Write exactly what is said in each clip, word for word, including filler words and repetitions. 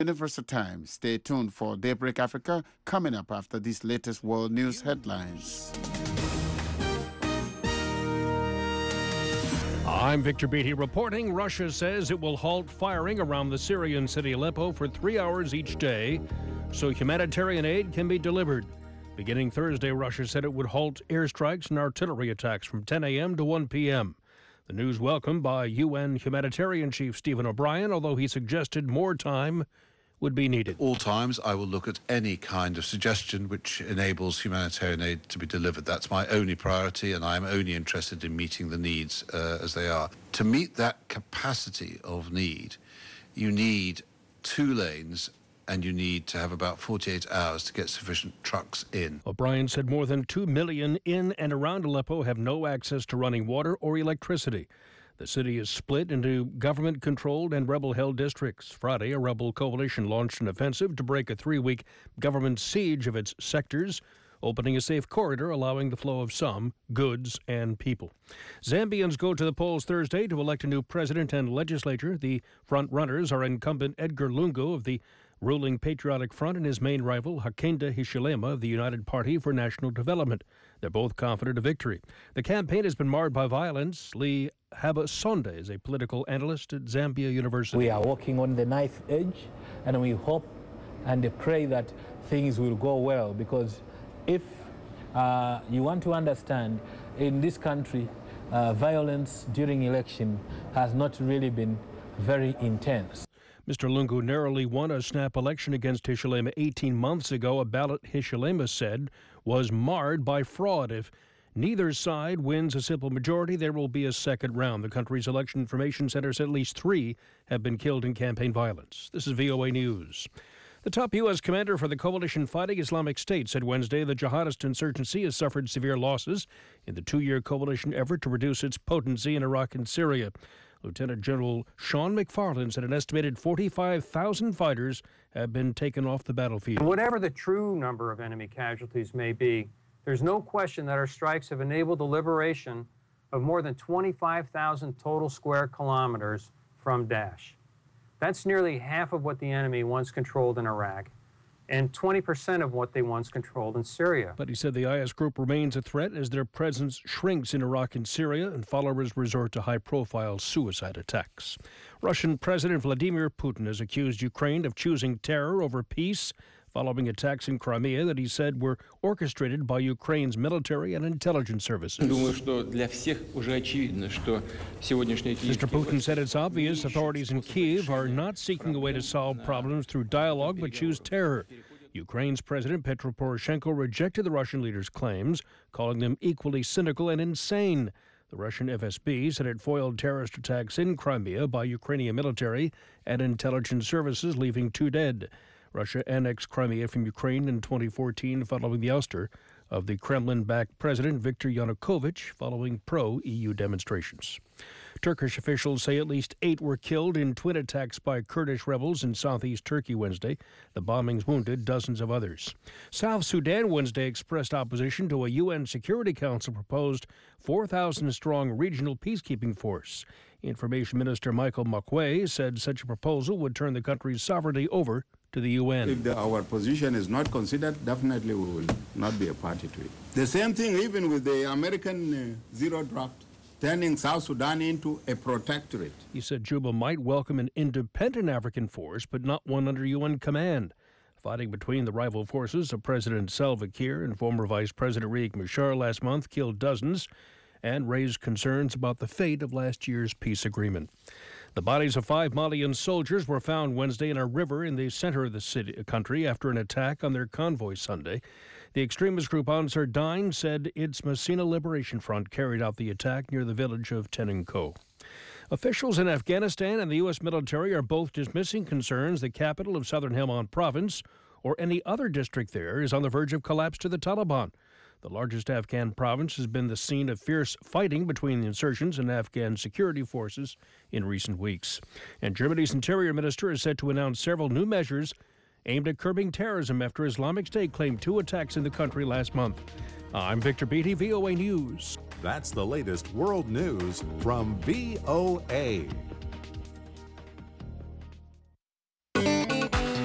Universal Time. Stay tuned for Daybreak Africa coming up after these latest world news headlines. I'm Victor Beatty reporting. Russia says it will halt firing around the Syrian city Aleppo for three hours each day so humanitarian aid can be delivered. Beginning Thursday, Russia said it would halt airstrikes and artillery attacks from ten a.m. to one p.m. The news welcomed by U N humanitarian chief Stephen O'Brien, although he suggested more time would be needed. At all times, I will look at any kind of suggestion which enables humanitarian aid to be delivered. That's my only priority, and I'm only interested in meeting the needs uh, as they are. To meet that capacity of need, you need two lanes, and you need to have about forty-eight hours to get sufficient trucks in. O'Brien said more than two million in and around Aleppo have no access to running water or electricity. The city is split into government-controlled and rebel-held districts. Friday, a rebel coalition launched an offensive to break a three-week government siege of its sectors, opening a safe corridor allowing the flow of some goods and people. Zambians go to the polls Thursday to elect a new president and legislature. The front-runners are incumbent Edgar Lungu of the ruling Patriotic Front and his main rival, Hakainde Hichilema of the United Party for National Development. They're both confident of victory. The campaign has been marred by violence. Lee Habasonde is a political analyst at Zambia University. We are walking on the knife edge, and we hope and pray that things will go well, because if uh, you want to understand, in this country, uh, violence during election has not really been very intense. Mister Lungu narrowly won a snap election against Hichilema eighteen months ago. A ballot, Hichilema said, was marred by fraud. If neither side wins a simple majority, there will be a second round. The country's election information center said at least three have been killed in campaign violence. This is V O A News. The top U S commander for the coalition fighting Islamic State said Wednesday the jihadist insurgency has suffered severe losses in the two-year coalition effort to reduce its potency in Iraq and Syria. Lieutenant General Sean McFarland said an estimated forty-five thousand fighters have been taken off the battlefield. Whatever the true number of enemy casualties may be, there's no question that our strikes have enabled the liberation of more than twenty-five thousand total square kilometers from Daesh. That's nearly half of what the enemy once controlled in Iraq, and twenty percent of what they once controlled in Syria. But he said the I S group remains a threat as their presence shrinks in Iraq and Syria and followers resort to high-profile suicide attacks. Russian President Vladimir Putin has accused Ukraine of choosing terror over peace following attacks in Crimea that he said were orchestrated by Ukraine's military and intelligence services. Mister Putin said it's obvious authorities in Kyiv are not seeking a way to solve problems through dialogue but choose terror. Ukraine's President Petro Poroshenko rejected the Russian leader's claims, calling them equally cynical and insane. The Russian F S B said it foiled terrorist attacks in Crimea by Ukrainian military and intelligence services, leaving two dead. Russia annexed Crimea from Ukraine in twenty fourteen following the ouster of the Kremlin-backed President Viktor Yanukovych following pro-E U demonstrations. Turkish officials say at least eight were killed in twin attacks by Kurdish rebels in southeast Turkey Wednesday. The bombings wounded dozens of others. South Sudan Wednesday expressed opposition to a U N Security Council proposed four thousand strong regional peacekeeping force. Information Minister Michael Makwei said such a proposal would turn the country's sovereignty over to the U N. If the, our position is not considered, definitely we will not be a party to it. The same thing even with the American uh, zero draft, turning South Sudan into a protectorate. He said Juba might welcome an independent African force, but not one under U N command. Fighting between the rival forces of President Salva Kiir and former Vice President Riek Machar last month killed dozens and raised concerns about the fate of last year's peace agreement. The bodies of five Malian soldiers were found Wednesday in a river in the center of the city, country after an attack on their convoy Sunday. The extremist group Ansar Dine said its Messina Liberation Front carried out the attack near the village of Tenenko. Officials in Afghanistan and the U S military are both dismissing concerns the capital of southern Helmand province or any other district there is on the verge of collapse to the Taliban. The largest Afghan province has been the scene of fierce fighting between the insurgents and Afghan security forces in recent weeks. And Germany's interior minister is set to announce several new measures aimed at curbing terrorism after Islamic State claimed two attacks in the country last month. I'm Victor Beatty, V O A News. That's the latest world news from V O A.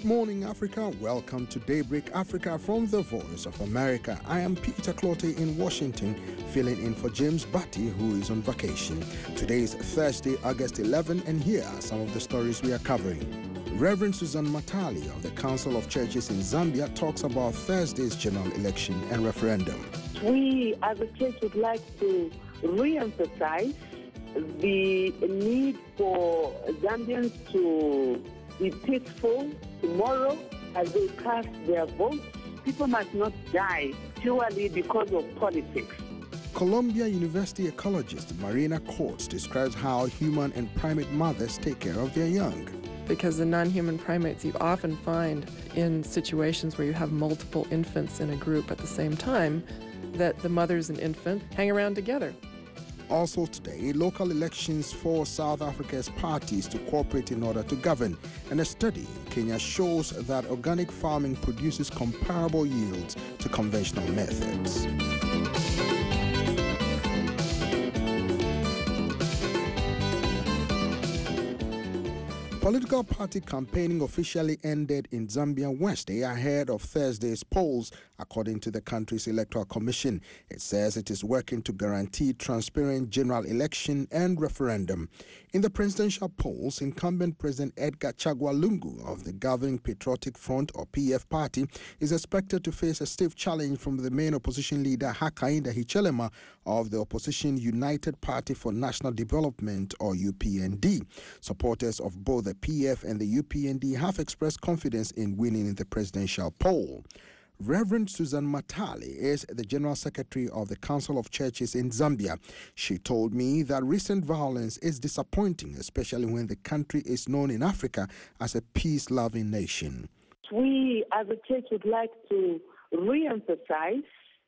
morning, Africa. Welcome to Daybreak Africa from the Voice of America. I am Peter Clottey in Washington, filling in for James Batty, who is on vacation. Today is Thursday, August eleventh, and here are some of the stories we are covering. Reverend Susan Matali of the Council of Churches in Zambia talks about Thursday's general election and referendum. We as a church would like to re-emphasize the need for Zambians to be peaceful tomorrow as they cast their votes. People must not die purely because of politics. Columbia University ecologist Marina Coates describes how human and primate mothers take care of their young. Because the non-human primates you often find in situations where you have multiple infants in a group at the same time, that the mothers and infant hang around together. Also today, local elections force South Africa's parties to cooperate in order to govern. And a study in Kenya shows that organic farming produces comparable yields to conventional methods. Political party campaigning officially ended in Zambia Wednesday ahead of Thursday's polls, according to the country's electoral commission. It says it is working to guarantee transparent general election and referendum. In the presidential polls, incumbent President Edgar Chagwa Lungu of the governing Patriotic Front, or P F party, is expected to face a stiff challenge from the main opposition leader Hakainde Hichilema of the opposition United Party for National Development, or U P N D. Supporters of both the P F and the U P N D have expressed confidence in winning in the presidential poll. Reverend Susan Matali is the General Secretary of the Council of Churches in Zambia. She told me that recent violence is disappointing, especially when the country is known in Africa as a peace-loving nation. We as a church would like to re-emphasize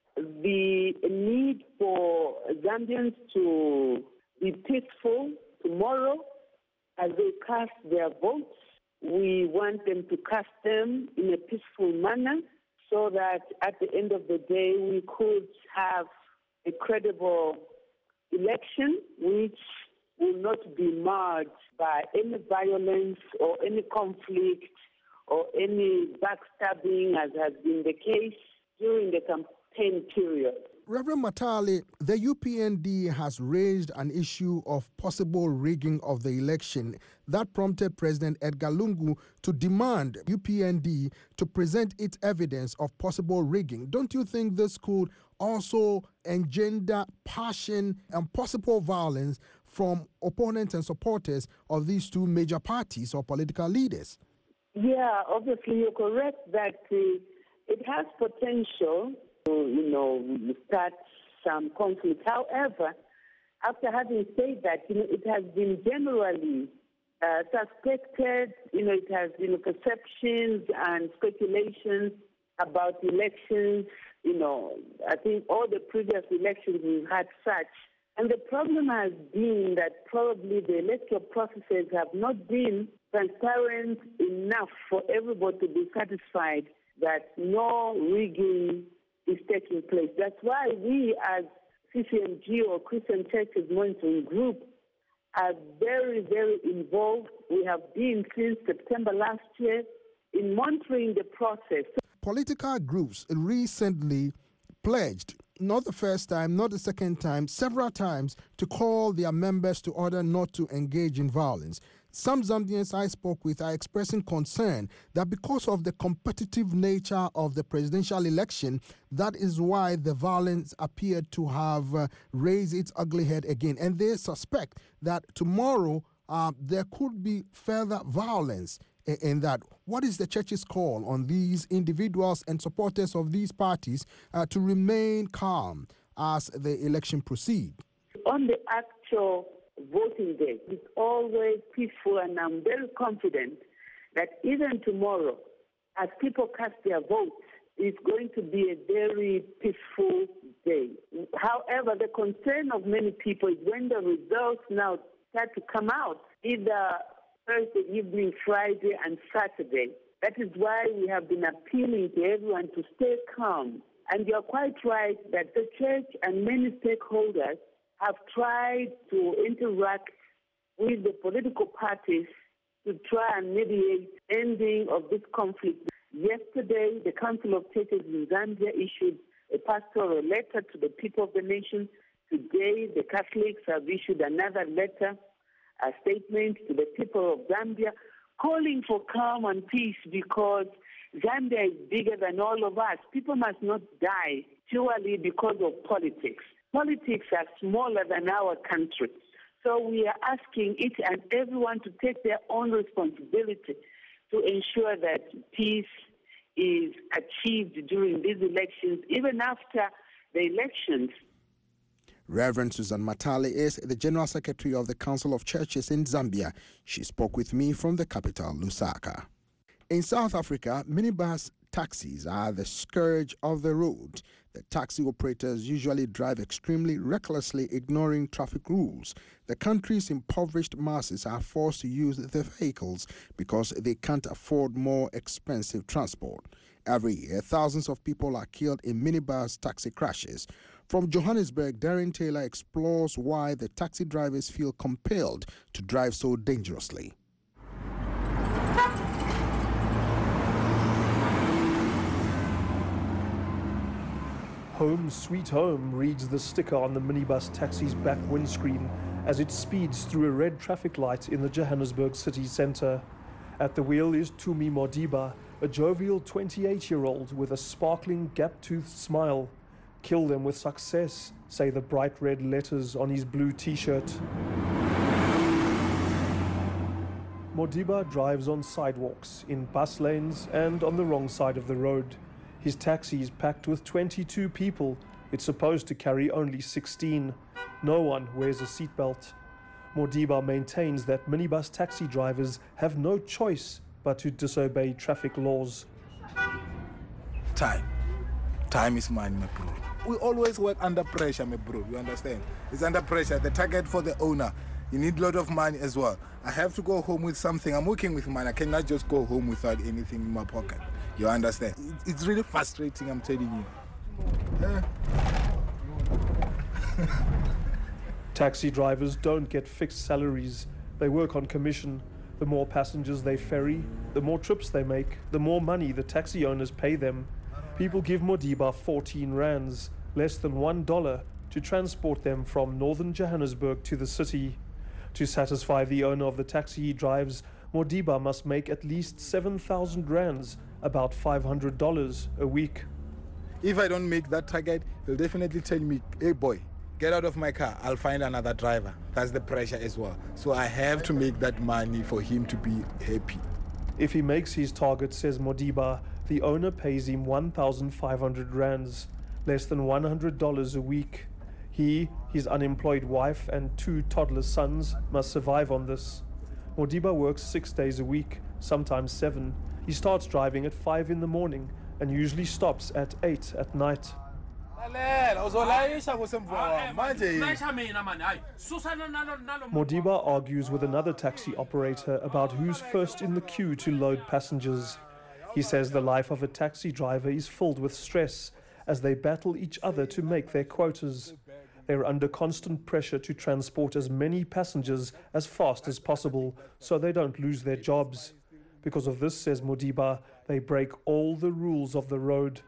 the need for Zambians to be peaceful tomorrow as they cast their votes. We want them to cast them in a peaceful manner so that at the end of the day we could have a credible election which will not be marred by any violence or any conflict or any backstabbing, as has been the case during the campaign period. Reverend Matali, the U P N D has raised an issue of possible rigging of the election that prompted President Edgar Lungu to demand U P N D to present its evidence of possible rigging. Don't you think this could also engender passion and possible violence from opponents and supporters of these two major parties or political leaders? Yeah, obviously you're correct that uh, it has potential to, you know, start some conflict. However, after having said that, you know, it has been generally uh, suspected, you know, it has, you know, perceptions and speculations about elections. You know, I think all the previous elections we've had such. And the problem has been that probably the electoral processes have not been transparent enough for everybody to be satisfied that no rigging is taking place. That's why we as C C M G, or Christian Churches Monitoring Group, are very, very involved. We have been since September last year in monitoring the process. Political groups recently pledged, not the first time, not the second time, several times, to call their members to order not to engage in violence. Some Zambians I spoke with are expressing concern that because of the competitive nature of the presidential election, that is why the violence appeared to have uh, raised its ugly head again. And they suspect that tomorrow uh, there could be further violence in, in that. What is the church's call on these individuals and supporters of these parties uh, to remain calm as the election proceeds? On the actual voting day, it's always peaceful, and I'm very confident that even tomorrow, as people cast their votes, it's going to be a very peaceful day. However, the concern of many people is when the results now start to come out, either Thursday evening, Friday, and Saturday. That is why we have been appealing to everyone to stay calm. And you're quite right that the church and many stakeholders have tried to interact with the political parties to try and mediate ending of this conflict. Yesterday, the Council of Churches in Zambia issued a pastoral letter to the people of the nation. Today, the Catholics have issued another letter, a statement to the people of Zambia, calling for calm and peace because Zambia is bigger than all of us. People must not die purely because of politics. Politics are smaller than our country. So we are asking each and everyone to take their own responsibility to ensure that peace is achieved during these elections, even after the elections. Reverend Susan Matali is the General Secretary of the Council of Churches in Zambia. She spoke with me from the capital, Lusaka. In South Africa, minibus taxis are the scourge of the road. The taxi operators usually drive extremely recklessly, ignoring traffic rules. The country's impoverished masses are forced to use the vehicles because they can't afford more expensive transport. Every year, thousands of people are killed in minibus taxi crashes. From Johannesburg, Darren Taylor explores why the taxi drivers feel compelled to drive so dangerously. Home Sweet Home reads the sticker on the minibus taxi's back windscreen as it speeds through a red traffic light in the Johannesburg city centre. At the wheel is Tumi Modiba, a jovial twenty-eight-year-old with a sparkling gap-toothed smile. Kill them with success, say the bright red letters on his blue t-shirt. Modiba drives on sidewalks, in bus lanes and on the wrong side of the road. His taxi is packed with twenty-two people. It's supposed to carry only sixteen. No one wears a seatbelt. Modiba maintains that minibus taxi drivers have no choice but to disobey traffic laws. Time. Time is money, my bro. We always work under pressure, my bro. You understand? It's under pressure. The target for the owner. You need a lot of money as well. I have to go home with something. I'm working with money. I cannot just go home without anything in my pocket. You understand? It's really frustrating, I'm telling you. Yeah. Taxi drivers don't get fixed salaries. They work on commission. The more passengers they ferry, the more trips they make, the more money the taxi owners pay them. People give Modiba fourteen rands, less than one dollar, to transport them from northern Johannesburg to the city. To satisfy the owner of the taxi he drives, Modiba must make at least seven thousand rands, about five hundred dollars a week. If I don't make that target, they'll definitely tell me, hey boy, get out of my car, I'll find another driver. That's the pressure as well. So I have to make that money for him to be happy. If he makes his target, says Modiba, the owner pays him one thousand five hundred rands, less than one hundred dollars a week. He, his unemployed wife and two toddler sons must survive on this. Modiba works six days a week, sometimes seven. He starts driving at five in the morning and usually stops at eight at night. Modiba argues with another taxi operator about who's first in the queue to load passengers. He says the life of a taxi driver is filled with stress as they battle each other to make their quotas. They're under constant pressure to transport as many passengers as fast as possible so they don't lose their jobs. Because of this, says Modiba, they break all the rules of the road.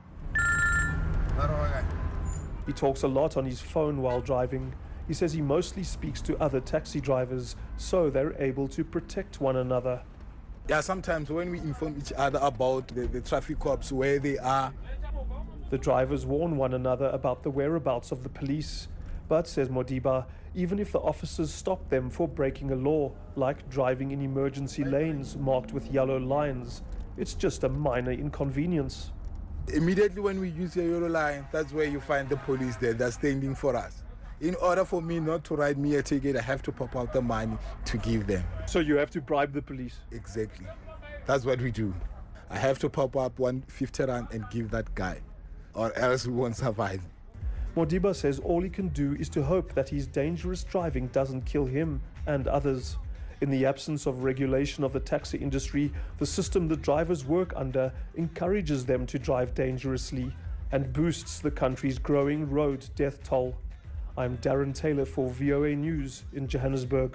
He talks a lot on his phone while driving. He says he mostly speaks to other taxi drivers so they're able to protect one another. Yeah, sometimes when we inform each other about the, the traffic cops, where they are. The drivers warn one another about the whereabouts of the police. But, says Modiba, even if the officers stop them for breaking a law, like driving in emergency lanes marked with yellow lines, it's just a minor inconvenience. Immediately when we use a yellow line, that's where you find the police there, that's standing for us. In order for me not to write me a ticket, I have to pop out the money to give them. So you have to bribe the police? Exactly. That's what we do. I have to pop up one fifty rand and give that guy, or else we won't survive. Modiba says all he can do is to hope that his dangerous driving doesn't kill him and others. In the absence of regulation of the taxi industry, the system the drivers work under encourages them to drive dangerously and boosts the country's growing road death toll. I'm Darren Taylor for V O A News in Johannesburg.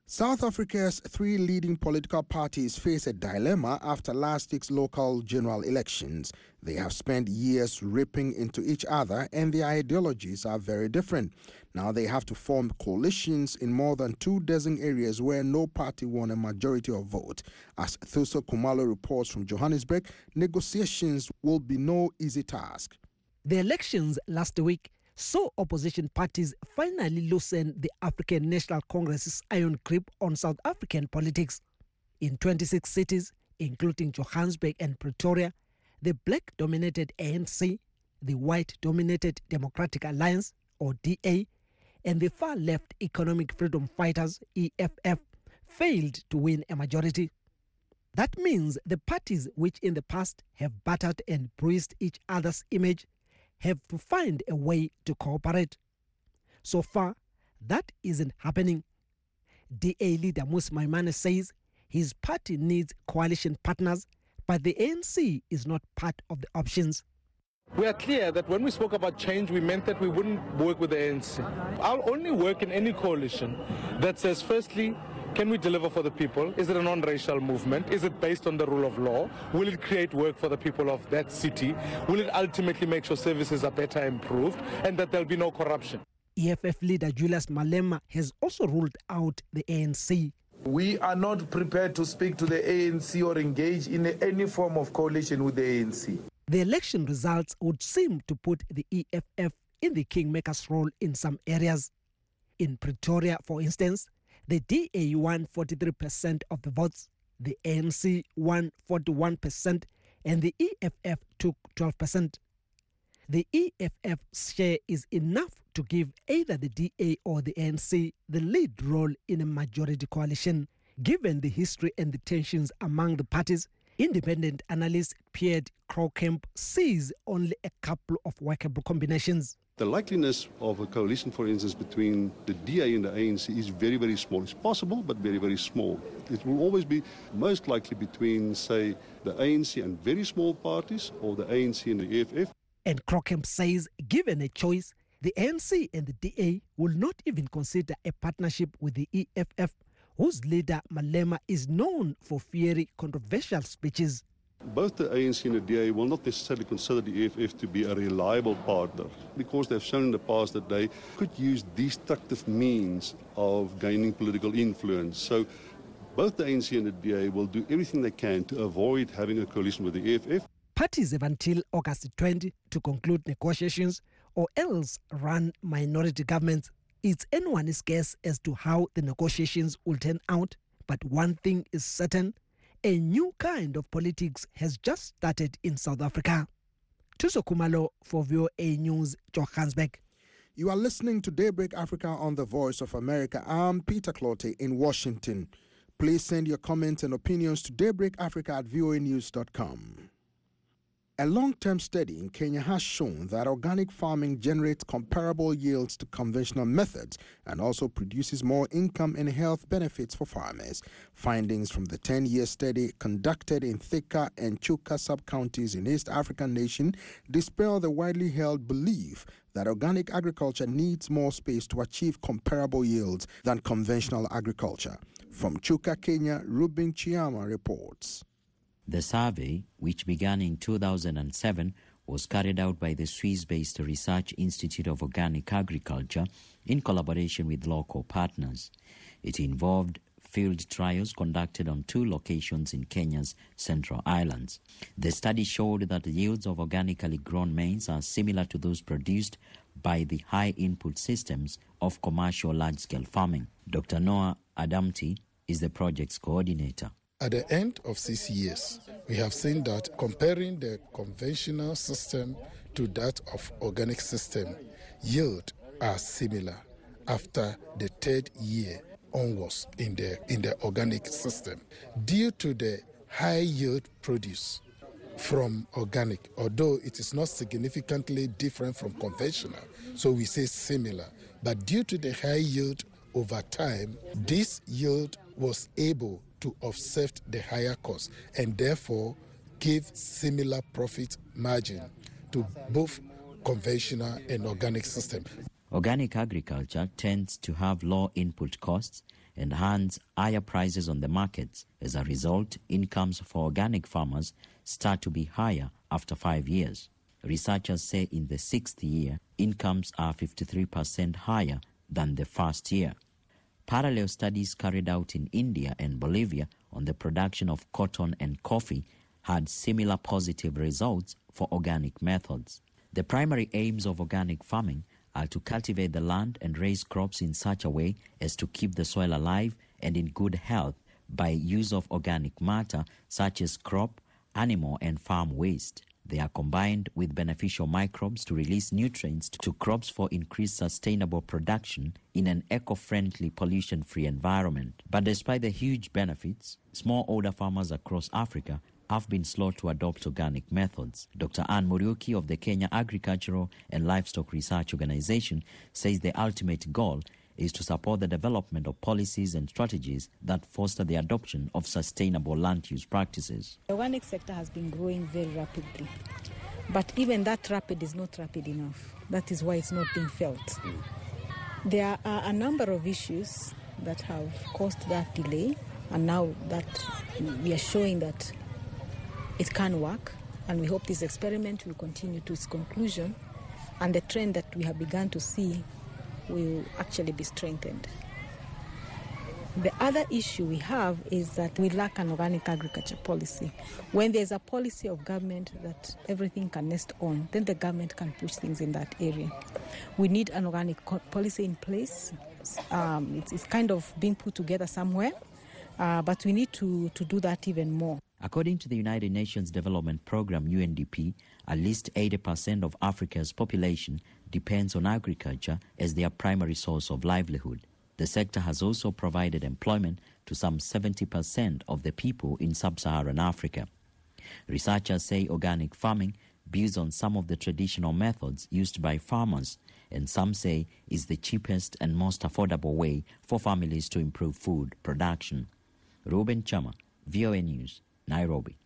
South Africa's three leading political parties face a dilemma after last week's local general elections. They have spent years ripping into each other and their ideologies are very different. Now they have to form coalitions in more than two dozen areas where no party won a majority of vote. As Thuso Khumalo reports from Johannesburg, negotiations will be no easy task. The elections last week saw opposition parties finally loosen the African National Congress's iron grip on South African politics. In twenty-six cities, including Johannesburg and Pretoria, the black-dominated A N C, the white-dominated Democratic Alliance, or D A, and the far-left Economic Freedom Fighters, E F F, failed to win a majority. That means the parties which in the past have battered and bruised each other's image have to find a way to cooperate. So far, that isn't happening. D A leader Mmusi Maimane says his party needs coalition partners, but the A N C is not part of the options. We are clear that when we spoke about change, we meant that we wouldn't work with the A N C. I'll only work in any coalition that says, firstly, can we deliver for the people? Is it a non-racial movement? Is it based on the rule of law? Will it create work for the people of that city? Will it ultimately make sure services are better improved and that there'll be no corruption? E F F leader Julius Malema has also ruled out the A N C. We are not prepared to speak to the A N C or engage in any form of coalition with the A N C. The election results would seem to put the E F F in the kingmaker's role in some areas. In Pretoria, for instance, the D A won forty-three percent of the votes, the A N C won forty-one percent, and the E F F took twelve percent. The E F F's share is enough to give either the D A or the A N C the lead role in a majority coalition. Given the history and the tensions among the parties, independent analyst Pierre Krokemp sees only a couple of workable combinations. The likeliness of a coalition, for instance, between the D A and the A N C is very, very small. It's possible, but very, very small. It will always be most likely between, say, the A N C and very small parties, or the A N C and the E F F. And Krokemp says, given a choice, the A N C and the D A will not even consider a partnership with the E F F, whose leader Malema is known for fiery, controversial speeches. Both the A N C and the D A will not necessarily consider the E F F to be a reliable partner because they've shown in the past that they could use destructive means of gaining political influence. So both the A N C and the D A will do everything they can to avoid having a coalition with the E F F. Parties have until August twentieth to conclude negotiations or else run minority governments. It's anyone's guess as to how the negotiations will turn out, but one thing is certain: a new kind of politics has just started in South Africa. Thuso Khumalo for V O A News, Johannesburg. You are listening to Daybreak Africa on the Voice of America. I'm Peter Clotte in Washington. Please send your comments and opinions to daybreakafrica at voa news dot com. A long-term study in Kenya has shown that organic farming generates comparable yields to conventional methods and also produces more income and health benefits for farmers. Findings from the ten-year study conducted in Thika and Chuka sub-counties in East African nation dispel the widely held belief that organic agriculture needs more space to achieve comparable yields than conventional agriculture. From Chuka, Kenya, Ruben Chiama reports. The survey, which began in two thousand seven, was carried out by the Swiss-based Research Institute of Organic Agriculture in collaboration with local partners. It involved field trials conducted on two locations in Kenya's Central Islands. The study showed that the yields of organically grown maize are similar to those produced by the high-input systems of commercial large-scale farming. Doctor Noah Adamti is the project's coordinator. At the end of six years, we have seen that comparing the conventional system to that of organic system, yield are similar after the third year onwards in the, in the organic system. Due to the high yield produce from organic, although it is not significantly different from conventional, so we say similar, but due to the high yield over time, this yield was able to offset the higher cost and therefore give similar profit margin to both conventional and organic system. Organic agriculture tends to have low input costs and earns higher prices on the markets. As a result, incomes for organic farmers start to be higher after five years. Researchers say in the sixth year, incomes are fifty-three percent higher than the first year. Parallel studies carried out in India and Bolivia on the production of cotton and coffee had similar positive results for organic methods. The primary aims of organic farming are to cultivate the land and raise crops in such a way as to keep the soil alive and in good health by use of organic matter such as crop, animal and farm waste. They are combined with beneficial microbes to release nutrients to crops for increased sustainable production in an eco-friendly, pollution-free environment. But despite the huge benefits, smallholder farmers across Africa have been slow to adopt organic methods. Doctor Anne Muriuki of the Kenya Agricultural and Livestock Research Organization says the ultimate goal is to support the development of policies and strategies that foster the adoption of sustainable land use practices. The organic sector has been growing very rapidly, but even that rapid is not rapid enough. That is why it's not being felt. There are a number of issues that have caused that delay, and now that we are showing that it can work, and we hope this experiment will continue to its conclusion, and the trend that we have begun to see will actually be strengthened. The other issue we have is that we lack an organic agriculture policy. When there's a policy of government that everything can nest on, then the government can push things in that area. We need an organic policy in place. Um, it's, it's kind of being put together somewhere, uh, but we need to, to do that even more. According to the United Nations Development Programme, U N D P, at least eighty percent of Africa's population depends on agriculture as their primary source of livelihood. The sector has also provided employment to some seventy percent of the people in sub-Saharan Africa. Researchers say organic farming builds on some of the traditional methods used by farmers, and some say is the cheapest and most affordable way for families to improve food production. Ruben Chama, V O A News, Nairobi.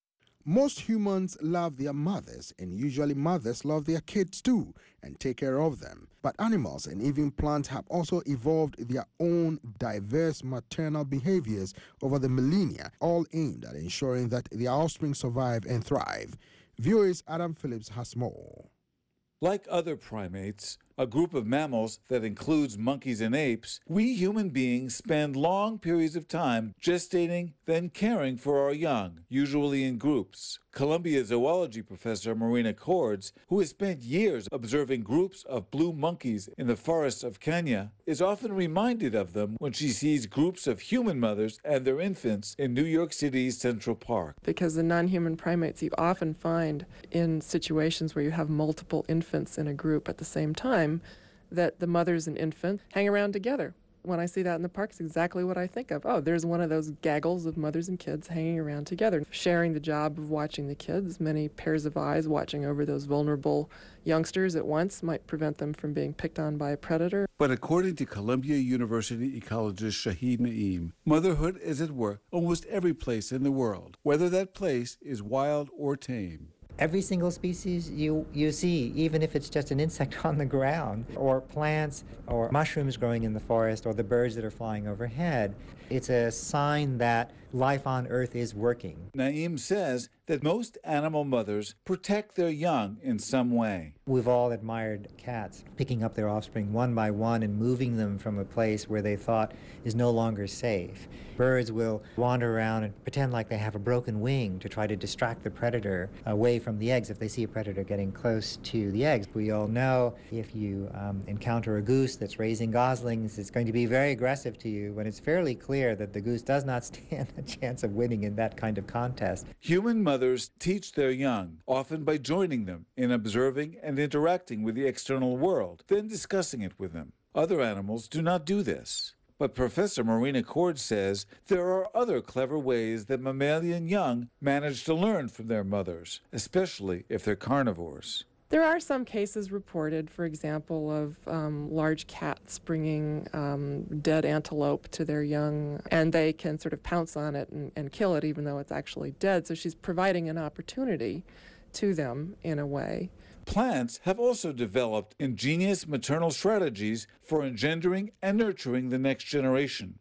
Most humans love their mothers, and usually mothers love their kids too and take care of them. But animals and even plants have also evolved their own diverse maternal behaviors over the millennia, all aimed at ensuring that their offspring survive and thrive. V O A's Adam Phillips has more. Like other primates, a group of mammals that includes monkeys and apes, we human beings spend long periods of time gestating, then caring for our young, usually in groups. Columbia zoology professor Marina Cords, who has spent years observing groups of blue monkeys in the forests of Kenya, is often reminded of them when she sees groups of human mothers and their infants in New York City's Central Park. Because the non-human primates you often find in situations where you have multiple infants in a group at the same time, that the mothers and infant hang around together. When I see that in the park, it's exactly what I think of. Oh, there's one of those gaggles of mothers and kids hanging around together, sharing the job of watching the kids. Many pairs of eyes watching over those vulnerable youngsters at once might prevent them from being picked on by a predator. But according to Columbia University ecologist Shahid Naeem, motherhood is at work almost every place in the world, whether that place is wild or tame. Every single species you, you see, even if it's just an insect on the ground, or plants, or mushrooms growing in the forest, or the birds that are flying overhead, it's a sign that life on Earth is working. Naeem says that most animal mothers protect their young in some way. We've all admired cats picking up their offspring one by one and moving them from a place where they thought is no longer safe. Birds will wander around and pretend like they have a broken wing to try to distract the predator away from the eggs if they see a predator getting close to the eggs. We all know if you um, encounter a goose that's raising goslings, it's going to be very aggressive to you when it's fairly clear that the goose does not stand a chance of winning in that kind of contest. Human mothers teach their young, often by joining them in observing and interacting with the external world, then discussing it with them. Other animals do not do this. But Professor Marina Cords says there are other clever ways that mammalian young manage to learn from their mothers, especially if they're carnivores. There are some cases reported, for example, of um, large cats bringing um, dead antelope to their young, and they can sort of pounce on it and, and kill it even though it's actually dead. So she's providing an opportunity to them in a way. Plants have also developed ingenious maternal strategies for engendering and nurturing the next generation.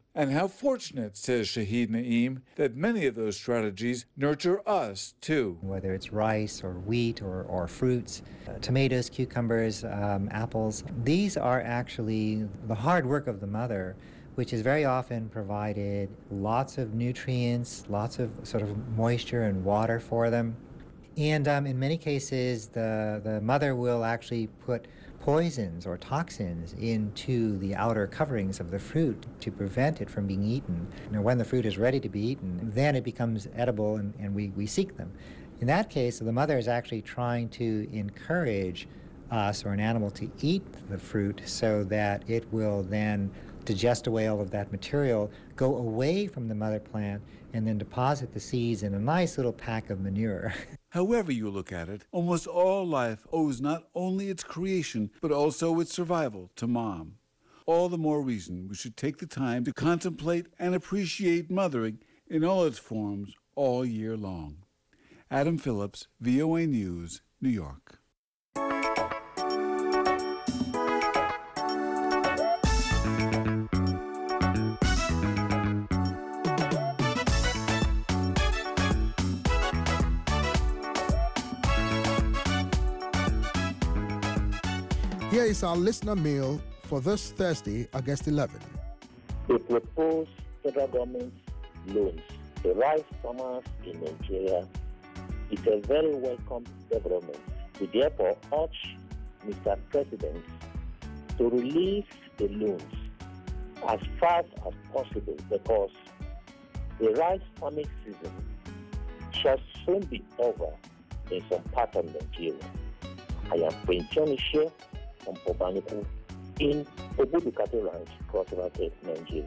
And how fortunate, says Shahid Naeem, that many of those strategies nurture us, too. Whether it's rice or wheat or, or fruits, uh, tomatoes, cucumbers, um, apples, these are actually the hard work of the mother, which has very often provided lots of nutrients, lots of sort of moisture and water for them. And um, in many cases, the, the mother will actually put poisons or toxins into the outer coverings of the fruit to prevent it from being eaten. Now, when the fruit is ready to be eaten, then it becomes edible and, and we, we seek them. In that case, the mother is actually trying to encourage us or an animal to eat the fruit so that it will then digest away all of that material, go away from the mother plant, and then deposit the seeds in a nice little pack of manure. However you look at it, almost all life owes not only its creation, but also its survival to Mom. All the more reason we should take the time to contemplate and appreciate mothering in all its forms all year long. Adam Phillips, V O A News, New York. Here is our listener mail for this Thursday, August eleventh. They propose federal government loans to rice farmers in Nigeria. It's a very welcome development. We therefore urge Mister President to release the loans as fast as possible because the rice farming season shall soon be over in some part of Nigeria. I am Prince Johnny Shea from Pobaniku in Obudukate Ranch, Cross River State, Nigeria.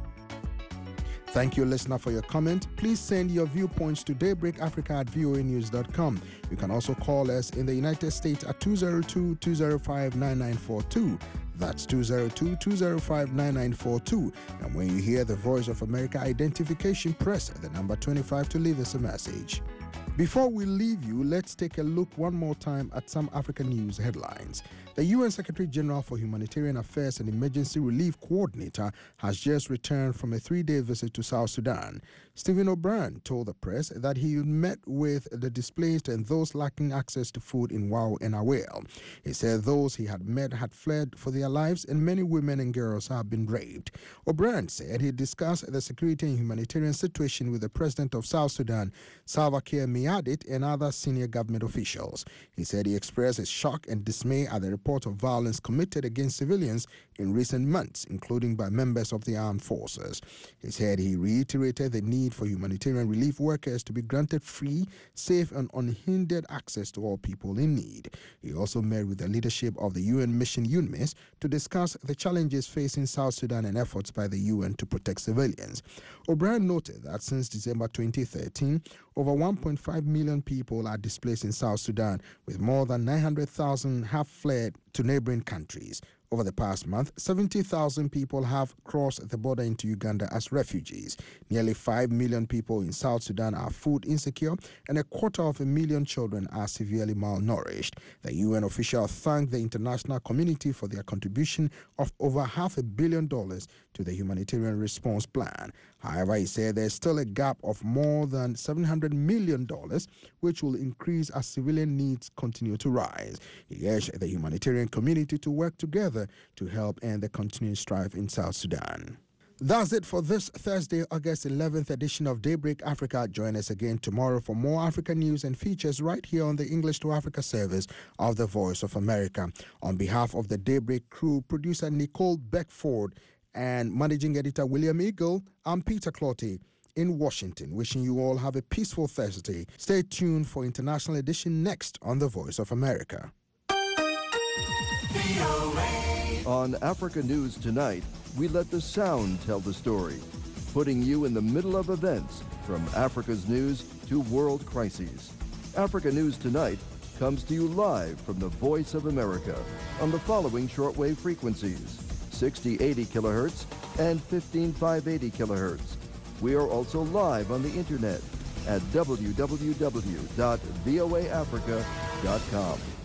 Thank you, listener, for your comment. Please send your viewpoints to daybreak africa at v o a news dot com. You can also call us in the United States at two oh two, two oh five, nine nine four two. That's two oh two, two oh five, nine nine four two. And when you hear the Voice of America identification, press the number twenty-five to leave us a message. Before we leave you, let's take a look one more time at some African news headlines. The U N Secretary General for Humanitarian Affairs and Emergency Relief Coordinator has just returned from a three-day visit to South Sudan. Stephen O'Brien told the press that he met with the displaced and those lacking access to food in Wau and Awel. He said those he had met had fled for their lives and many women and girls have been raped. O'Brien said he discussed the security and humanitarian situation with the President of South Sudan, Salva Kiir Mayardit, and other senior government officials. He said he expressed his shock and dismay at the report of violence committed against civilians in recent months, including by members of the armed forces. He said he reiterated the need for humanitarian relief workers to be granted free, safe, and unhindered access to all people in need. He also met with the leadership of the U N mission UNMISS to discuss the challenges facing South Sudan and efforts by the U N to protect civilians. O'Brien noted that since December twenty thirteen, over one point five million people are displaced in South Sudan, with more than nine hundred thousand have fled to neighboring countries. Over the past month, seventy thousand people have crossed the border into Uganda as refugees. Nearly five million people in South Sudan are food insecure, and a quarter of a million children are severely malnourished. The U N official thanked the international community for their contribution of over half a billion dollars to the humanitarian response plan. However, he said there's still a gap of more than seven hundred million dollars, which will increase as civilian needs continue to rise. He urged the humanitarian community to work together to help end the continuing strife in South Sudan. That's it for this Thursday, August eleventh edition of Daybreak Africa. Join us again tomorrow for more African news and features right here on the English to Africa service of the Voice of America. On behalf of the Daybreak crew, producer Nicole Beckford, and managing editor William Eagle, I'm Peter Clotty in Washington, wishing you all have a peaceful Thursday. Stay tuned for International Edition next on the Voice of America. On Africa News Tonight, we let the sound tell the story, putting you in the middle of events from Africa's news to world crises. Africa News Tonight comes to you live from the Voice of America on the following shortwave frequencies: sixty eighty kilohertz and fifteen five eighty kilohertz. We are also live on the internet at w w w dot v o a africa dot com.